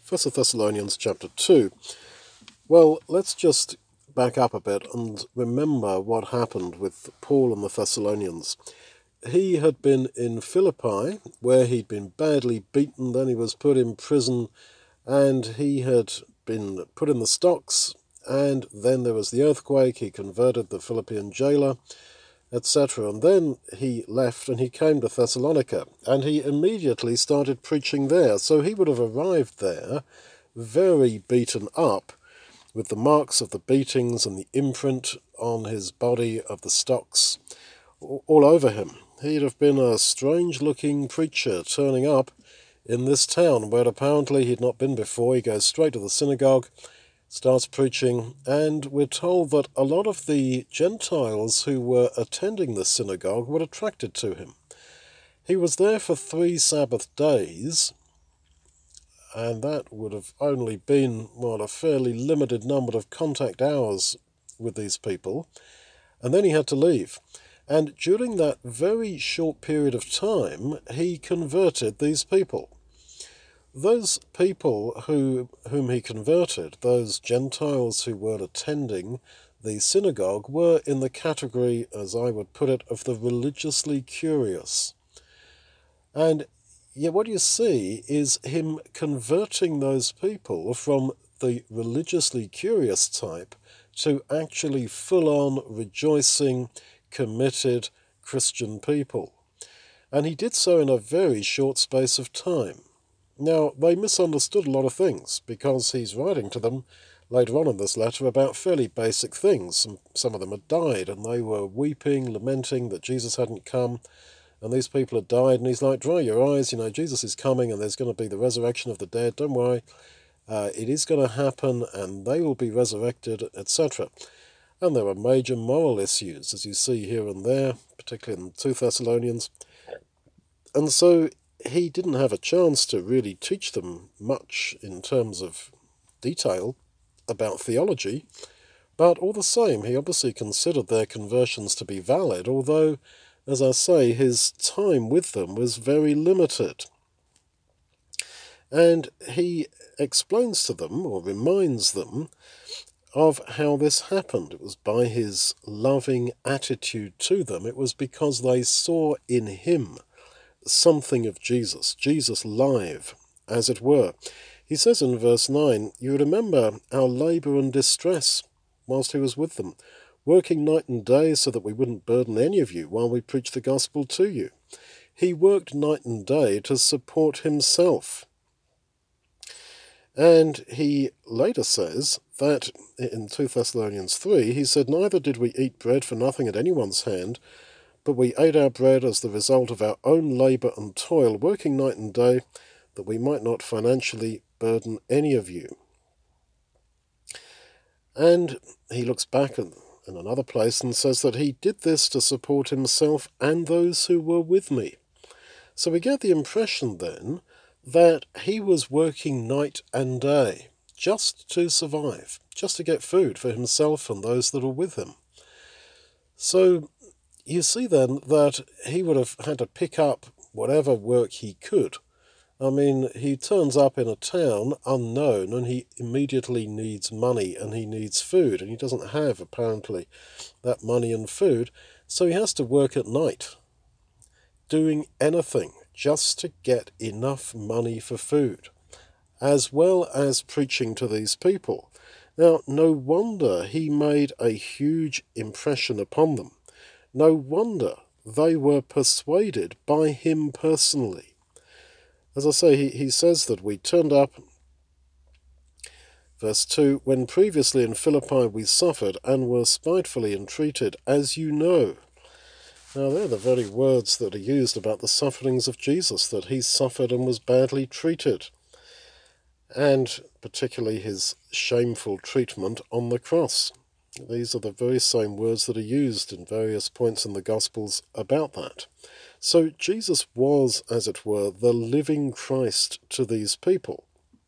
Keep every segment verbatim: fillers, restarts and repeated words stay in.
First Thessalonians chapter two. Well, let's just back up a bit and remember what happened with Paul and the Thessalonians. He had been in Philippi, where he'd been badly beaten, then he was put in prison, and he had been put in the stocks, and then there was the earthquake. He converted the Philippian jailer, et cetera. And then he left and he came to Thessalonica, and he immediately started preaching there. So he would have arrived there very beaten up, with the marks of the beatings and the imprint on his body of the stocks all over him. He'd have been a strange-looking preacher turning up in this town where apparently he'd not been before. He goes straight to the synagogue, starts preaching, and we're told that a lot of the Gentiles who were attending the synagogue were attracted to him. He was there for three Sabbath days, and that would have only been, well, a fairly limited number of contact hours with these people, and then he had to leave. And during that very short period of time, he converted these people. Those people who whom he converted, those Gentiles who were attending the synagogue, were in the category, as I would put it, of the religiously curious. And yet what you see is him converting those people from the religiously curious type to actually full-on rejoicing, committed Christian people. And he did so in a very short space of time. Now, they misunderstood a lot of things, because he's writing to them later on in this letter about fairly basic things. Some, some of them had died, and they were weeping, lamenting that Jesus hadn't come, and these people had died, and he's like, dry your eyes, you know, Jesus is coming, and there's going to be the resurrection of the dead, don't worry, uh, it is going to happen, and they will be resurrected, et cetera. And there were major moral issues, as you see here and there, particularly in two Thessalonians. And so he didn't have a chance to really teach them much in terms of detail about theology, but all the same, he obviously considered their conversions to be valid, although, as I say, his time with them was very limited. And he explains to them, or reminds them, of how this happened. It was by his loving attitude to them. It was because they saw in him something of Jesus, Jesus live, as it were. He says in verse nine, you remember our labour and distress whilst he was with them, working night and day so that we wouldn't burden any of you while we preached the gospel to you. He worked night and day to support himself. And he later says that in two Thessalonians three, he said, neither did we eat bread for nothing at anyone's hand, but we ate our bread as the result of our own labour and toil, working night and day, that we might not financially burden any of you. And he looks back in another place and says that he did this to support himself and those who were with me. So we get the impression then that he was working night and day just to survive, just to get food for himself and those that were with him. So you see then that he would have had to pick up whatever work he could. I mean, he turns up in a town unknown and he immediately needs money and he needs food, and he doesn't have, apparently, that money and food, so he has to work at night, doing anything just to get enough money for food, as well as preaching to these people. Now, no wonder he made a huge impression upon them. No wonder they were persuaded by him personally. As I say, he, he says that we turned up, verse two, when previously in Philippi we suffered and were spitefully entreated, as you know. Now, they're the very words that are used about the sufferings of Jesus, that he suffered and was badly treated, and particularly his shameful treatment on the cross. These are the very same words that are used in various points in the Gospels about that. So Jesus was, as it were, the living Christ to these people.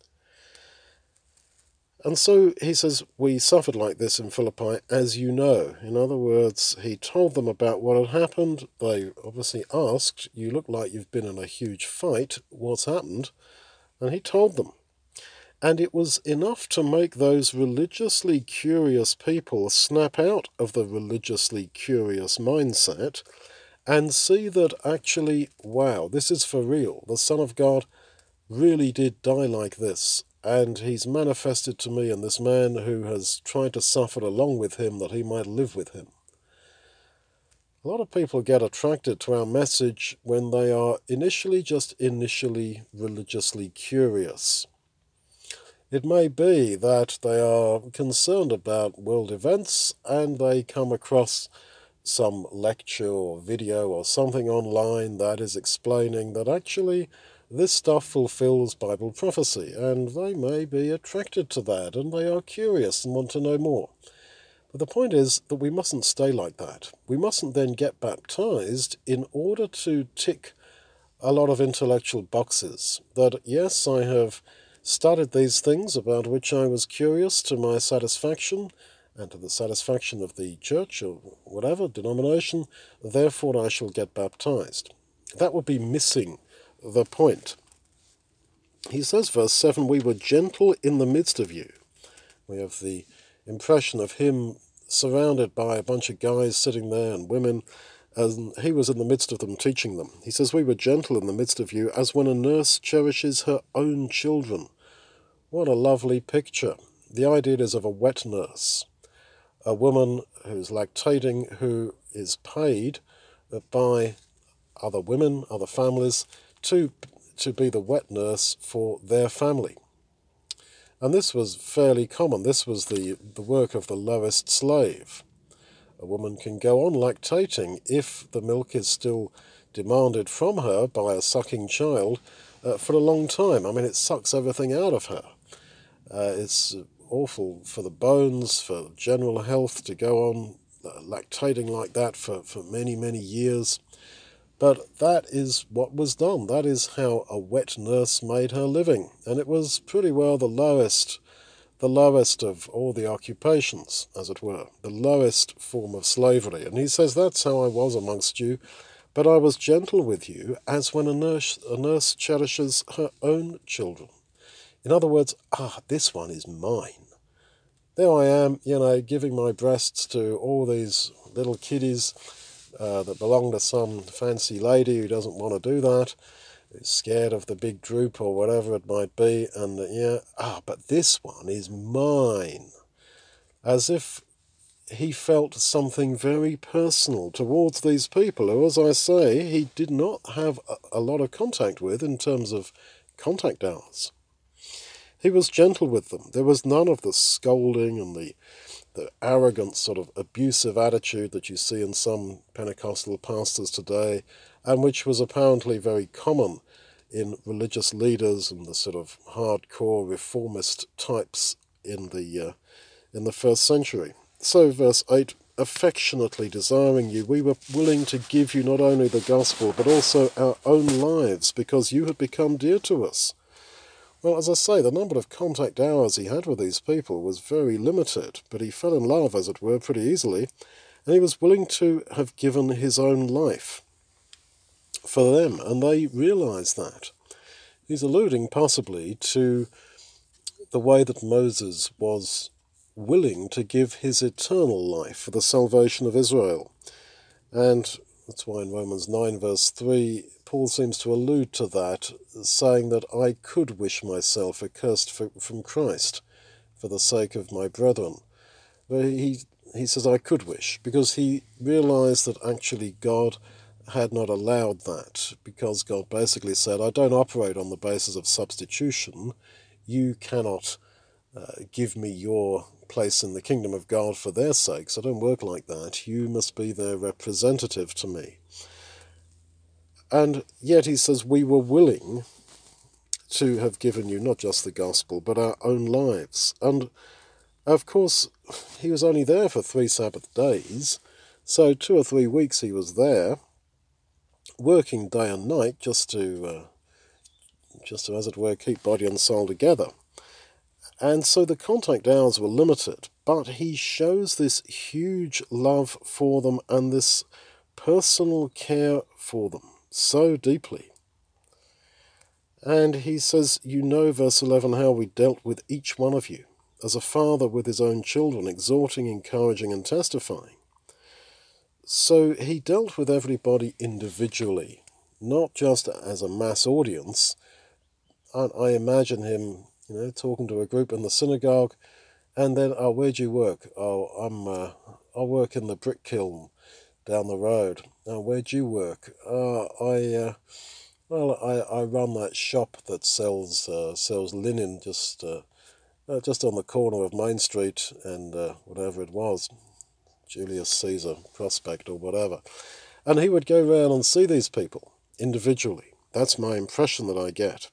And so he says, we suffered like this in Philippi, as you know. In other words, he told them about what had happened. They obviously asked, you look like you've been in a huge fight. What's happened? And he told them. And it was enough to make those religiously curious people snap out of the religiously curious mindset and see that actually, wow, this is for real. The Son of God really did die like this, and he's manifested to me in this man who has tried to suffer along with him that he might live with him. A lot of people get attracted to our message when they are initially just initially religiously curious. It may be that they are concerned about world events and they come across some lecture or video or something online that is explaining that actually this stuff fulfills Bible prophecy, and they may be attracted to that and they are curious and want to know more. But the point is that we mustn't stay like that. We mustn't then get baptized in order to tick a lot of intellectual boxes. That, yes, I have studied these things about which I was curious to my satisfaction and to the satisfaction of the church or whatever denomination, therefore I shall get baptized. That would be missing the point. He says, verse seven, we were gentle in the midst of you. We have the impression of him surrounded by a bunch of guys sitting there and women, and he was in the midst of them teaching them. He says, we were gentle in the midst of you as when a nurse cherishes her own children. What a lovely picture. The idea is of a wet nurse, a woman who's lactating, who is paid by other women, other families, to, to be the wet nurse for their family. And this was fairly common. This was the, the work of the lowest slave. A woman can go on lactating if the milk is still demanded from her by a sucking child uh, for a long time. I mean, it sucks everything out of her. Uh, it's awful for the bones, for general health, to go on uh, lactating like that for, for many, many years. But that is what was done. That is how a wet nurse made her living. And it was pretty well the lowest, the lowest of all the occupations, as it were, the lowest form of slavery. And he says, that's how I was amongst you, but I was gentle with you, as when a nurse, a nurse cherishes her own children. In other words, ah, this one is mine. There I am, you know, giving my breasts to all these little kiddies uh, that belong to some fancy lady who doesn't want to do that, who's scared of the big droop or whatever it might be, and uh, yeah, ah, but this one is mine. As if he felt something very personal towards these people who, as I say, he did not have a, a lot of contact with in terms of contact hours. He was gentle with them. There was none of the scolding and the, the arrogant sort of abusive attitude that you see in some Pentecostal pastors today, and which was apparently very common in religious leaders and the sort of hardcore reformist types in the uh, in the first century. So, verse eight, affectionately desiring you, we were willing to give you not only the gospel, but also our own lives, because you had become dear to us. Well, as I say, the number of contact hours he had with these people was very limited, but he fell in love, as it were, pretty easily, and he was willing to have given his own life for them, and they realized that. He's alluding possibly to the way that Moses was willing to give his eternal life for the salvation of Israel. And that's why in Romans nine verse three, Paul seems to allude to that, saying that I could wish myself accursed for, from Christ for the sake of my brethren. But he, he says I could wish, because he realized that actually God had not allowed that, because God basically said, I don't operate on the basis of substitution. You cannot uh, give me your place in the kingdom of God for their sakes. I don't work like that. You must be their representative to me. And yet he says we were willing to have given you not just the gospel, but our own lives. And of course, he was only there for three Sabbath days, so two or three weeks he was there, working day and night just to, uh, just to, as it were, keep body and soul together. And so the contact hours were limited, but he shows this huge love for them and this personal care for them so deeply. And he says, you know, verse eleven, how we dealt with each one of you, as a father with his own children, exhorting, encouraging, and testifying. So he dealt with everybody individually, not just as a mass audience. I, I imagine him, you know, talking to a group in the synagogue, and then, oh, where'd you work? Oh, I'm, uh, I work in the brick kiln down the road. Oh, where'd you work? Uh, I, uh, well, I, I run that shop that sells uh, sells linen just uh, uh, just on the corner of Main Street and uh, whatever it was, Julius Caesar Prospect or whatever. And he would go round and see these people individually. That's my impression that I get.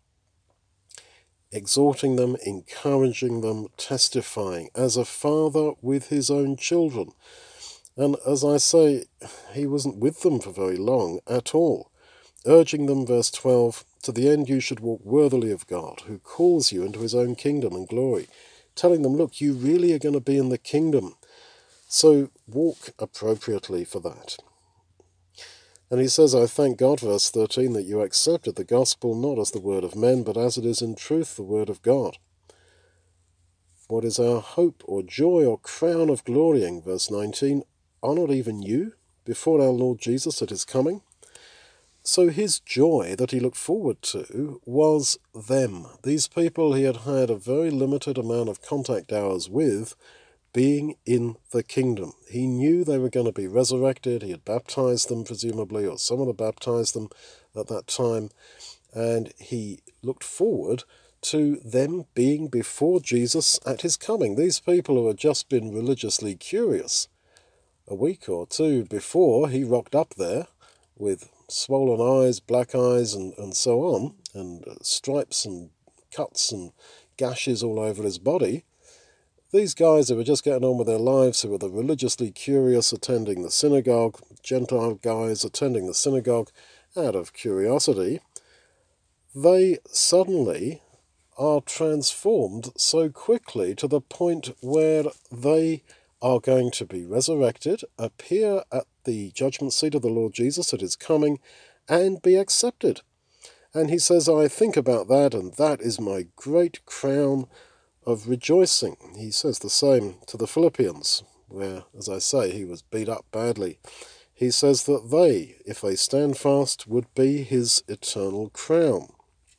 Exhorting them, encouraging them, testifying, as a father with his own children. And as I say, he wasn't with them for very long at all. Urging them, verse twelve, to the end you should walk worthily of God, who calls you into his own kingdom and glory. Telling them, look, you really are going to be in the kingdom, so walk appropriately for that. And he says, I thank God, verse thirteen, that you accepted the gospel not as the word of men, but as it is in truth the word of God. What is our hope or joy or crown of glorying, verse nineteen, are not even you before our Lord Jesus at his coming? So his joy that he looked forward to was them, these people he had had a very limited amount of contact hours with, being in the kingdom. He knew they were going to be resurrected. He had baptized them, presumably, or someone had baptized them at that time, and he looked forward to them being before Jesus at his coming. These people who had just been religiously curious a week or two before he rocked up there with swollen eyes, black eyes, and, and so on, and uh, stripes and cuts and gashes all over his body. These guys who were just getting on with their lives, who were the religiously curious attending the synagogue, Gentile guys attending the synagogue out of curiosity, they suddenly are transformed so quickly to the point where they are going to be resurrected, appear at the judgment seat of the Lord Jesus at his coming, and be accepted. And he says, I think about that, and that is my great crown of rejoicing. He says the same to the Philippians, where, as I say, he was beat up badly. He says that they, if they stand fast, would be his eternal crown.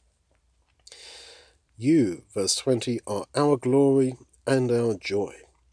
You, verse twenty, are our glory and our joy.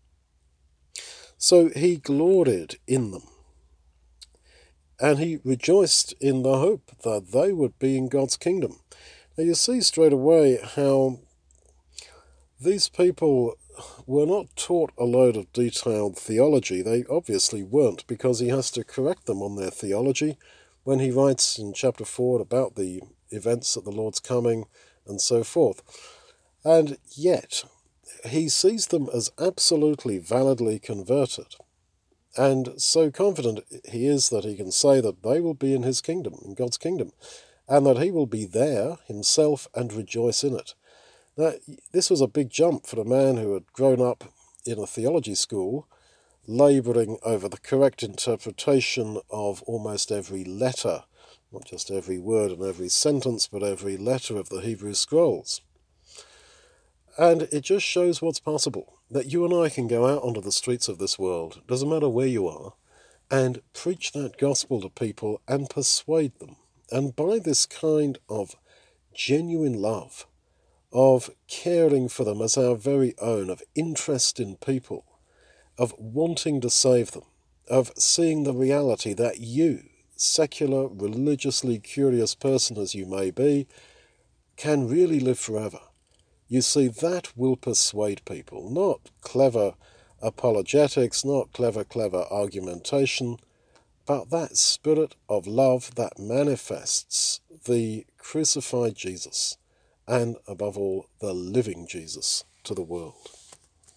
So he gloried in them, and he rejoiced in the hope that they would be in God's kingdom. Now you see straight away how these people were not taught a load of detailed theology. They obviously weren't, because he has to correct them on their theology when he writes in chapter four about the events at the Lord's coming and so forth. And yet he sees them as absolutely validly converted, and so confident he is that he can say that they will be in his kingdom, in God's kingdom, and that he will be there himself and rejoice in it. Now, this was a big jump for a man who had grown up in a theology school, labouring over the correct interpretation of almost every letter, not just every word and every sentence, but every letter of the Hebrew Scrolls. And it just shows what's possible, that you and I can go out onto the streets of this world, doesn't matter where you are, and preach that gospel to people and persuade them. And by this kind of genuine love, of caring for them as our very own, of interest in people, of wanting to save them, of seeing the reality that you, secular, religiously curious person as you may be, can really live forever. You see, that will persuade people, not clever apologetics, not clever, clever argumentation, but that spirit of love that manifests the crucified Jesus, and above all, the living Jesus to the world.